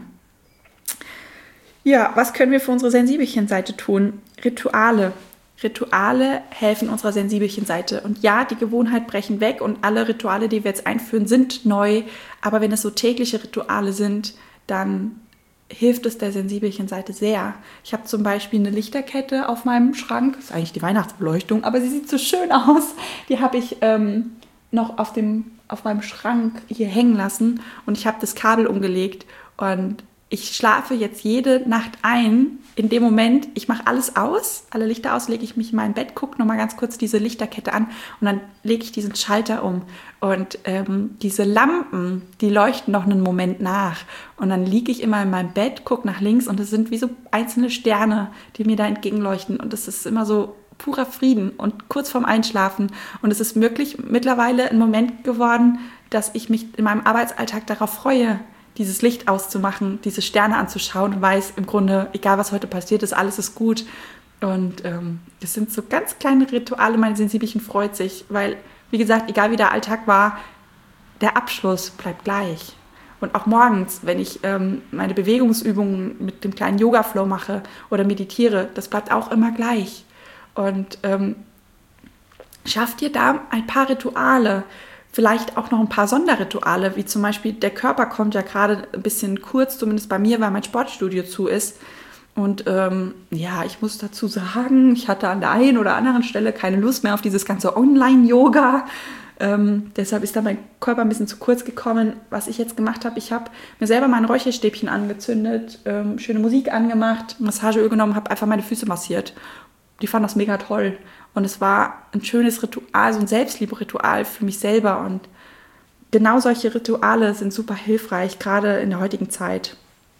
Ja, was können wir für unsere Sensibelchen-Seite tun? Rituale. Rituale helfen unserer Sensibelchen-Seite. Und ja, die Gewohnheit brechen weg und alle Rituale, die wir jetzt einführen, sind neu. Aber wenn es so tägliche Rituale sind, dann hilft es der Sensibelchen-Seite sehr. Ich habe zum Beispiel eine Lichterkette auf meinem Schrank. Das ist eigentlich die Weihnachtsbeleuchtung, aber sie sieht so schön aus. Die habe ich noch auf meinem Schrank hier hängen lassen und ich habe das Kabel umgelegt und ich schlafe jetzt jede Nacht ein. In dem Moment, ich mache alles aus, alle Lichter aus, lege ich mich in mein Bett, gucke nochmal ganz kurz diese Lichterkette an und dann lege ich diesen Schalter um. Und diese Lampen, die leuchten noch einen Moment nach. Und dann liege ich immer in meinem Bett, gucke nach links und es sind wie so einzelne Sterne, die mir da entgegenleuchten. Und es ist immer so purer Frieden und kurz vorm Einschlafen. Und es ist wirklich mittlerweile ein Moment geworden, dass ich mich in meinem Arbeitsalltag darauf freue, dieses Licht auszumachen, diese Sterne anzuschauen und weiß im Grunde, egal was heute passiert ist, alles ist gut. Und das sind so ganz kleine Rituale, mein Sensibelchen freut sich, weil wie gesagt, egal wie der Alltag war, der Abschluss bleibt gleich. Und auch morgens, wenn ich meine Bewegungsübungen mit dem kleinen Yoga-Flow mache oder meditiere, das bleibt auch immer gleich. Und schaff dir da ein paar Rituale, vielleicht auch noch ein paar Sonderrituale, wie zum Beispiel der Körper kommt ja gerade ein bisschen kurz, zumindest bei mir, weil mein Sportstudio zu ist. Und ich muss dazu sagen, ich hatte an der einen oder anderen Stelle keine Lust mehr auf dieses ganze Online-Yoga. Deshalb ist da mein Körper ein bisschen zu kurz gekommen. Was ich jetzt gemacht habe, ich habe mir selber mein Räucherstäbchen angezündet, schöne Musik angemacht, Massageöl genommen, habe einfach meine Füße massiert. Die fanden das mega toll. Und es war ein schönes Ritual, so ein Selbstliebe-Ritual für mich selber. Und genau solche Rituale sind super hilfreich, gerade in der heutigen Zeit.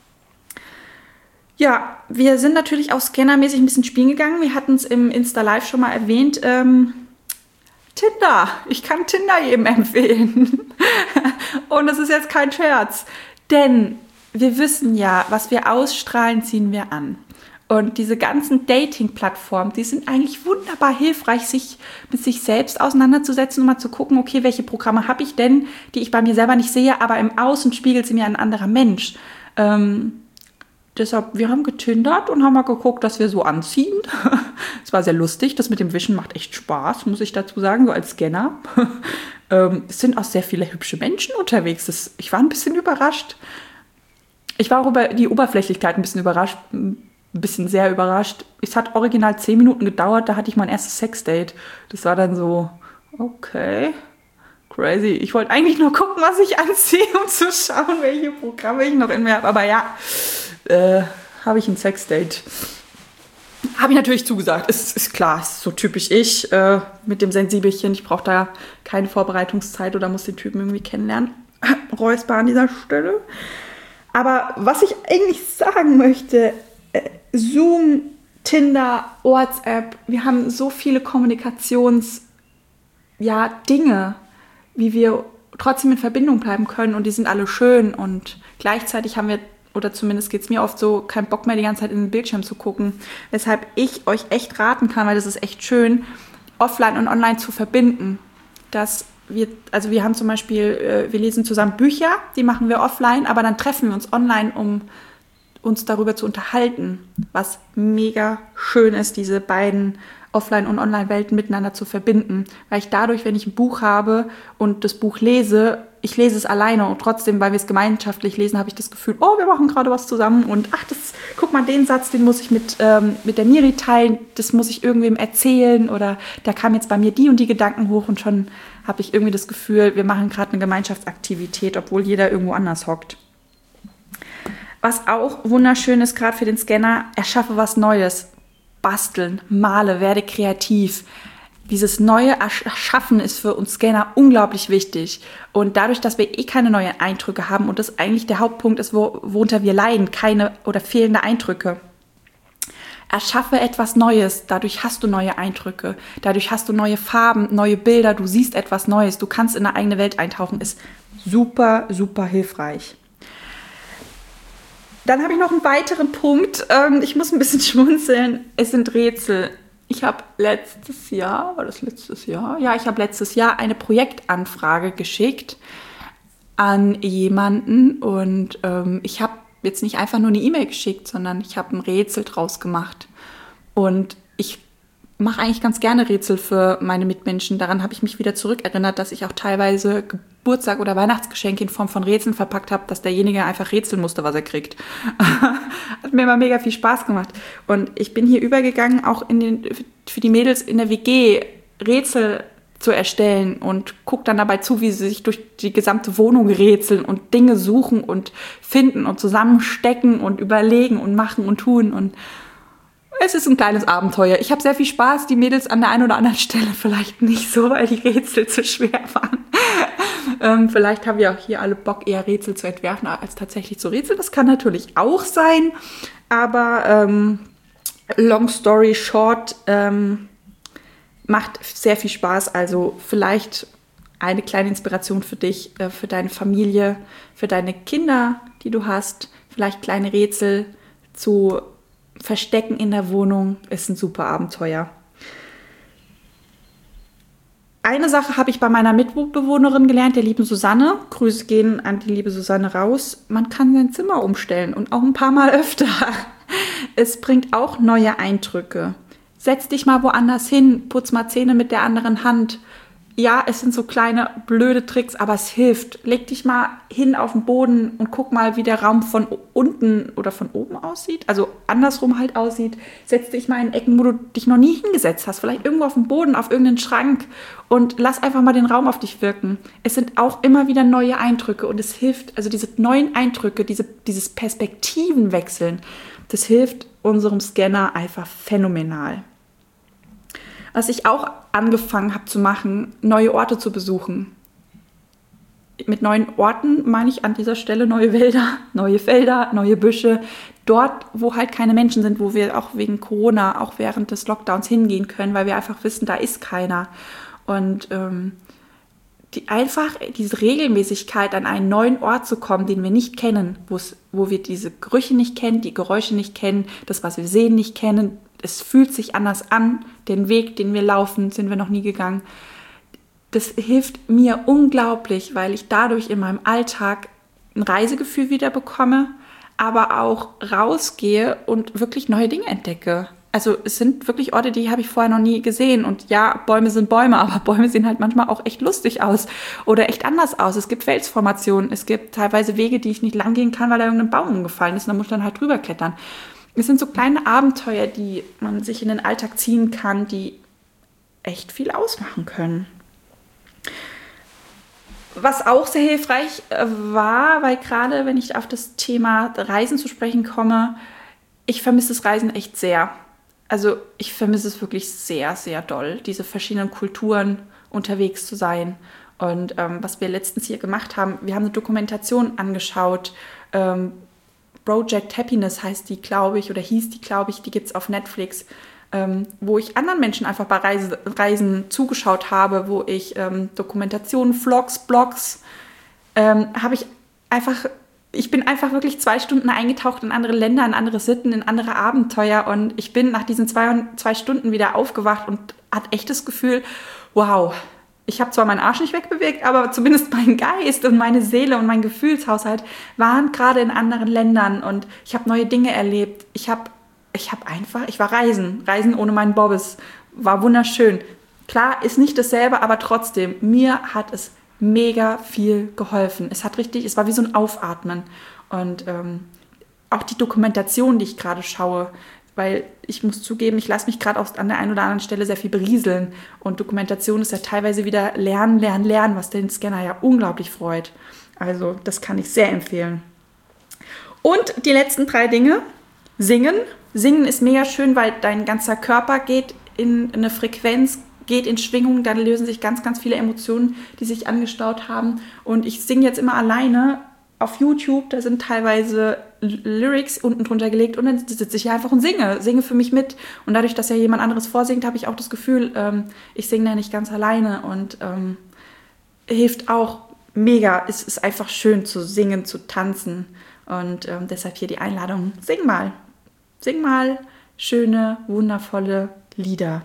Ja, wir sind natürlich auch scannermäßig ein bisschen spielen gegangen. Wir hatten es im Insta-Live schon mal erwähnt. Tinder. Ich kann Tinder jedem empfehlen. Und das ist jetzt kein Scherz. Denn wir wissen ja, was wir ausstrahlen, ziehen wir an. Und diese ganzen Dating-Plattformen, die sind eigentlich wunderbar hilfreich, sich mit sich selbst auseinanderzusetzen und mal zu gucken, okay, welche Programme habe ich denn, die ich bei mir selber nicht sehe, aber im Außen spiegelt sie mir ein anderer Mensch. Deshalb, wir haben getindert und haben mal geguckt, dass wir so anziehen. Es war sehr lustig. Das mit dem Wischen macht echt Spaß, muss ich dazu sagen, so als Scanner. Es sind auch sehr viele hübsche Menschen unterwegs. Ich war ein bisschen überrascht. Ich war auch über die Oberflächlichkeit ein bisschen überrascht. Ein bisschen sehr überrascht. Es hat original 10 Minuten gedauert. Da hatte ich mein erstes Sexdate. Das war dann so, okay, crazy. Ich wollte eigentlich nur gucken, was ich anziehe, um zu schauen, welche Programme ich noch in mir habe. Aber ja, habe ich ein Sexdate. Habe ich natürlich zugesagt. Ist klar, ist so typisch ich mit dem Sensibelchen. Ich brauche da keine Vorbereitungszeit oder muss den Typen irgendwie kennenlernen. Räusper an dieser Stelle. Aber was ich eigentlich sagen möchte, Zoom, Tinder, WhatsApp, wir haben so viele Dinge, wie wir trotzdem in Verbindung bleiben können und die sind alle schön und gleichzeitig haben wir, oder zumindest geht es mir oft so, keinen Bock mehr die ganze Zeit in den Bildschirm zu gucken, weshalb ich euch echt raten kann, weil das ist echt schön, offline und online zu verbinden. Wir haben zum Beispiel, wir lesen zusammen Bücher, die machen wir offline, aber dann treffen wir uns online, um uns darüber zu unterhalten, was mega schön ist, diese beiden Offline- und Online-Welten miteinander zu verbinden. Weil ich dadurch, wenn ich ein Buch habe und das Buch lese, ich lese es alleine und trotzdem, weil wir es gemeinschaftlich lesen, habe ich das Gefühl, oh, wir machen gerade was zusammen und guck mal, den Satz, den muss ich mit der Miri teilen, das muss ich irgendwem erzählen oder da kamen jetzt bei mir die und die Gedanken hoch und schon habe ich irgendwie das Gefühl, wir machen gerade eine Gemeinschaftsaktivität, obwohl jeder irgendwo anders hockt. Was auch wunderschön ist, gerade für den Scanner, erschaffe was Neues. Basteln, male, werde kreativ. Dieses neue Erschaffen ist für uns Scanner unglaublich wichtig. Und dadurch, dass wir keine neuen Eindrücke haben und das eigentlich der Hauptpunkt ist, worunter wir leiden, keine oder fehlende Eindrücke. Erschaffe etwas Neues, dadurch hast du neue Eindrücke, dadurch hast du neue Farben, neue Bilder, du siehst etwas Neues, du kannst in eine eigene Welt eintauchen, ist super, super hilfreich. Dann habe ich noch einen weiteren Punkt. Ich muss ein bisschen schmunzeln. Es sind Rätsel. Ich habe letztes Jahr eine Projektanfrage geschickt an jemanden und ich habe jetzt nicht einfach nur eine E-Mail geschickt, sondern ich habe ein Rätsel draus gemacht. Und ich mache eigentlich ganz gerne Rätsel für meine Mitmenschen. Daran habe ich mich wieder zurückerinnert, dass ich auch teilweise Geburtstag- oder Weihnachtsgeschenke in Form von Rätseln verpackt habe, dass derjenige einfach rätseln musste, was er kriegt. Hat mir immer mega viel Spaß gemacht. Und ich bin hier übergegangen, auch für die Mädels in der WG Rätsel zu erstellen und gucke dann dabei zu, wie sie sich durch die gesamte Wohnung rätseln und Dinge suchen und finden und zusammenstecken und überlegen und machen und tun. Und es ist ein kleines Abenteuer. Ich habe sehr viel Spaß, die Mädels an der einen oder anderen Stelle vielleicht nicht so, weil die Rätsel zu schwer waren. Vielleicht haben wir auch hier alle Bock, eher Rätsel zu entwerfen, als tatsächlich zu rätseln. Das kann natürlich auch sein, aber long story short, macht sehr viel Spaß. Also vielleicht eine kleine Inspiration für dich, für deine Familie, für deine Kinder, die du hast. Vielleicht kleine Rätsel zu verstecken in der Wohnung ist ein super Abenteuer. eine Sache habe ich bei meiner Mitbewohnerin gelernt, der lieben Susanne. Grüße gehen an die liebe Susanne raus. Man kann sein Zimmer umstellen und auch ein paar Mal öfter. Es bringt auch neue Eindrücke. Setz dich mal woanders hin, putz mal Zähne mit der anderen Hand. Ja, es sind so kleine blöde Tricks, aber es hilft. Leg dich mal hin auf den Boden und guck mal, wie der Raum von unten oder von oben aussieht. Also andersrum halt aussieht. Setz dich mal in Ecken, wo du dich noch nie hingesetzt hast. Vielleicht irgendwo auf dem Boden, auf irgendeinen Schrank. Und lass einfach mal den Raum auf dich wirken. Es sind auch immer wieder neue Eindrücke. Und es hilft, also diese neuen Eindrücke, dieses Perspektivenwechseln, das hilft unserem Scanner einfach phänomenal. Was ich auch angefangen habe zu machen, neue Orte zu besuchen. Mit neuen Orten meine ich an dieser Stelle neue Wälder, neue Felder, neue Büsche. Dort, wo halt keine Menschen sind, wo wir auch wegen Corona, auch während des Lockdowns hingehen können, weil wir einfach wissen, da ist keiner. Und diese Regelmäßigkeit, an einen neuen Ort zu kommen, den wir nicht kennen, wo wir diese Gerüche nicht kennen, die Geräusche nicht kennen, das, was wir sehen, nicht kennen, es fühlt sich anders an, den Weg, den wir laufen, sind wir noch nie gegangen. Das hilft mir unglaublich, weil ich dadurch in meinem Alltag ein Reisegefühl wieder bekomme, aber auch rausgehe und wirklich neue Dinge entdecke. Also es sind wirklich Orte, die habe ich vorher noch nie gesehen. Und ja, Bäume sind Bäume, aber Bäume sehen halt manchmal auch echt lustig aus oder echt anders aus. Es gibt Felsformationen, es gibt teilweise Wege, die ich nicht lang gehen kann, weil da irgendein Baum umgefallen ist und da muss ich dann halt drüber klettern. Es sind so kleine Abenteuer, die man sich in den Alltag ziehen kann, die echt viel ausmachen können. Was auch sehr hilfreich war, weil gerade wenn ich auf das Thema Reisen zu sprechen komme, ich vermisse das Reisen echt sehr. Also ich vermisse es wirklich sehr, sehr doll, diese verschiedenen Kulturen unterwegs zu sein. Und was wir letztens hier gemacht haben, wir haben eine Dokumentation angeschaut, Project Happiness heißt die, glaube ich, oder hieß die, glaube ich, die gibt es auf Netflix, wo ich anderen Menschen einfach bei Reisen zugeschaut habe, wo ich Dokumentationen, Vlogs, Blogs, ich bin einfach wirklich 2 Stunden eingetaucht in andere Länder, in andere Sitten, in andere Abenteuer und ich bin nach diesen 2 Stunden wieder aufgewacht und hatte echt das Gefühl, wow, ich habe zwar meinen Arsch nicht wegbewegt, aber zumindest mein Geist und meine Seele und mein Gefühlshaushalt waren gerade in anderen Ländern und ich habe neue Dinge erlebt. Ich war Reisen ohne meinen Bobbes, war wunderschön. Klar, ist nicht dasselbe, aber trotzdem, mir hat es mega viel geholfen. Es war wie so ein Aufatmen und auch die Dokumentation, die ich gerade schaue, weil ich muss zugeben, ich lasse mich gerade an der einen oder anderen Stelle sehr viel berieseln. Und Dokumentation ist ja teilweise wieder lernen, was den Scanner ja unglaublich freut. Also das kann ich sehr empfehlen. Und die letzten 3 Dinge. Singen. Singen ist mega schön, weil dein ganzer Körper geht in eine Frequenz, geht in Schwingung. Dann lösen sich ganz, ganz viele Emotionen, die sich angestaut haben. Und ich singe jetzt immer alleine auf YouTube, da sind teilweise Lyrics unten drunter gelegt und dann sitze ich hier einfach und singe für mich mit. Und dadurch, dass ja jemand anderes vorsingt, habe ich auch das Gefühl, ich singe da nicht ganz alleine und hilft auch mega. Es ist einfach schön zu singen, zu tanzen und deshalb hier die Einladung, sing mal schöne, wundervolle Lieder.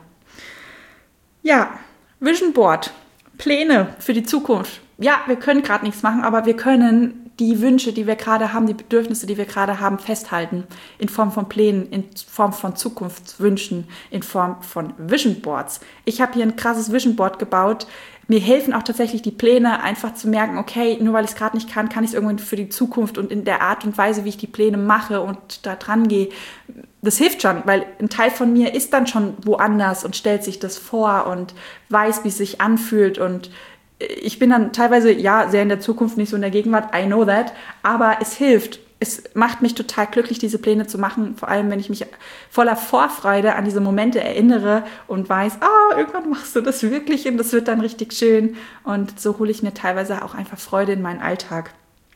Ja, Vision Board, Pläne für die Zukunft. Ja, wir können gerade nichts machen, aber wir können die Wünsche, die wir gerade haben, die Bedürfnisse, die wir gerade haben, festhalten. In Form von Plänen, in Form von Zukunftswünschen, in Form von Vision Boards. Ich habe hier ein krasses Vision Board gebaut. Mir helfen auch tatsächlich die Pläne, einfach zu merken, okay, nur weil ich es gerade nicht kann ich es irgendwann für die Zukunft und in der Art und Weise, wie ich die Pläne mache und da dran gehe. Das hilft schon, weil ein Teil von mir ist dann schon woanders und stellt sich das vor und weiß, wie es sich anfühlt und ich bin dann teilweise, ja, sehr in der Zukunft, nicht so in der Gegenwart, I know that, aber es hilft. Es macht mich total glücklich, diese Pläne zu machen, vor allem, wenn ich mich voller Vorfreude an diese Momente erinnere und weiß, irgendwann machst du das wirklich und das wird dann richtig schön und so hole ich mir teilweise auch einfach Freude in meinen Alltag.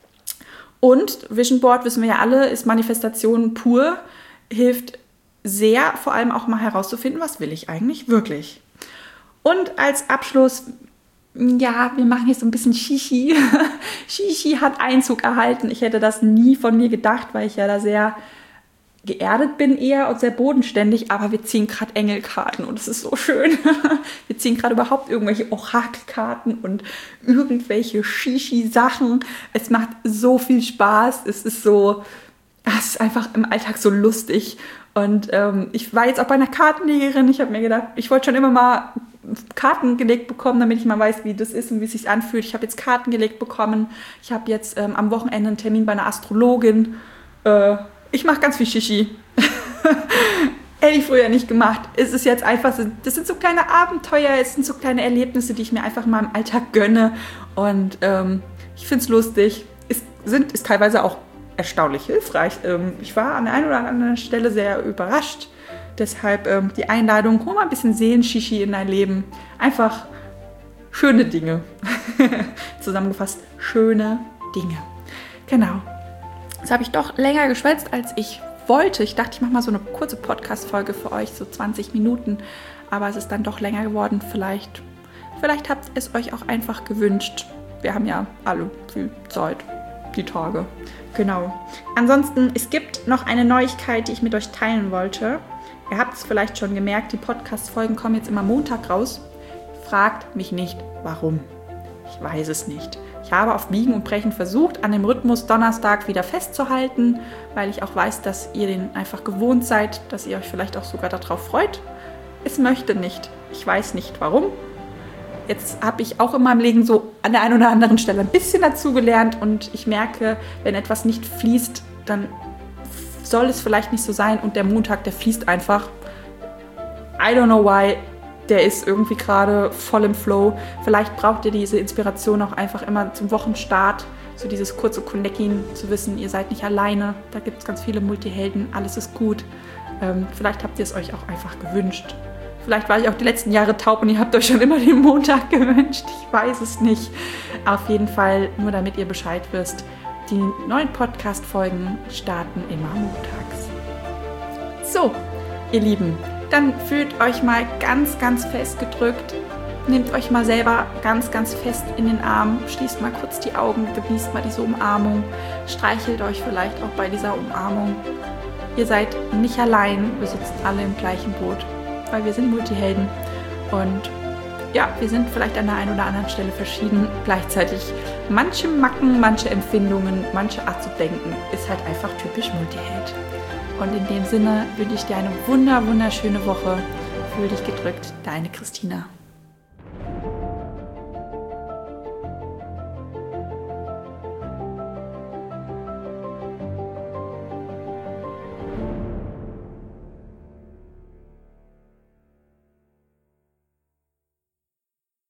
Und Vision Board, wissen wir ja alle, ist Manifestation pur, hilft sehr, vor allem auch mal herauszufinden, was will ich eigentlich wirklich. Und als Abschluss, ja, wir machen hier so ein bisschen Shishi. Shishi hat Einzug erhalten. Ich hätte das nie von mir gedacht, weil ich ja da sehr geerdet bin eher und sehr bodenständig, aber wir ziehen gerade Engelkarten und es ist so schön. Wir ziehen gerade überhaupt irgendwelche Orakelkarten und irgendwelche Shishi-Sachen. Es macht so viel Spaß. Es ist einfach im Alltag so lustig. Und ich war jetzt auch bei einer Kartenlegerin. Ich habe mir gedacht, ich wollte schon immer mal Karten gelegt bekommen, damit ich mal weiß, wie das ist und wie es sich anfühlt. Ich habe jetzt Karten gelegt bekommen. Ich habe jetzt am Wochenende einen Termin bei einer Astrologin. Ich mache ganz viel Shishi. Hätte ich früher nicht gemacht. Es ist jetzt einfach, das sind so kleine Abenteuer, es sind so kleine Erlebnisse, die ich mir einfach mal im Alltag gönne. Und ich finde es lustig. Ist teilweise auch erstaunlich hilfreich. Ich war an der einen oder anderen Stelle sehr überrascht. Deshalb die Einladung, hol mal ein bisschen Seelen-Shishi in dein Leben. Einfach schöne Dinge. Zusammengefasst, schöne Dinge. Genau. Jetzt habe ich doch länger geschwätzt, als ich wollte. Ich dachte, ich mache mal so eine kurze Podcast-Folge für euch, so 20 Minuten. Aber es ist dann doch länger geworden. Vielleicht habt ihr es euch auch einfach gewünscht. Wir haben ja alle viel Zeit, die Tage. Genau. Ansonsten, es gibt noch eine Neuigkeit, die ich mit euch teilen wollte. Ihr habt es vielleicht schon gemerkt, die Podcast-Folgen kommen jetzt immer Montag raus. Fragt mich nicht, warum. Ich weiß es nicht. Ich habe auf Biegen und Brechen versucht, an dem Rhythmus Donnerstag wieder festzuhalten, weil ich auch weiß, dass ihr den einfach gewohnt seid, dass ihr euch vielleicht auch sogar darauf freut. Es möchte nicht. Ich weiß nicht, warum. Jetzt habe ich auch in meinem Leben so an der einen oder anderen Stelle ein bisschen dazugelernt und ich merke, wenn etwas nicht fließt, dann soll es vielleicht nicht so sein und der Montag, der fließt einfach. I don't know why. Der ist irgendwie gerade voll im Flow. Vielleicht braucht ihr diese Inspiration auch einfach immer zum Wochenstart. So dieses kurze Connecting, zu wissen, ihr seid nicht alleine. Da gibt es ganz viele Multihelden, alles ist gut. Vielleicht habt ihr es euch auch einfach gewünscht. Vielleicht war ich auch die letzten Jahre taub und ihr habt euch schon immer den Montag gewünscht. Ich weiß es nicht. Auf jeden Fall, nur damit ihr Bescheid wisst, die neuen Podcast-Folgen starten immer montags. So, ihr Lieben. Dann fühlt euch mal ganz, ganz fest gedrückt. Nehmt euch mal selber ganz, ganz fest in den Arm. Schließt mal kurz die Augen, genießt mal diese Umarmung. Streichelt euch vielleicht auch bei dieser Umarmung. Ihr seid nicht allein. Wir sitzen alle im gleichen Boot, weil wir sind Multihelden. Und ja, wir sind vielleicht an der einen oder anderen Stelle verschieden. Gleichzeitig manche Macken, manche Empfindungen, manche Art zu denken ist halt einfach typisch Multiheld. Und in dem Sinne wünsche ich dir eine wunderschöne Woche. Fühl dich gedrückt, deine Christina.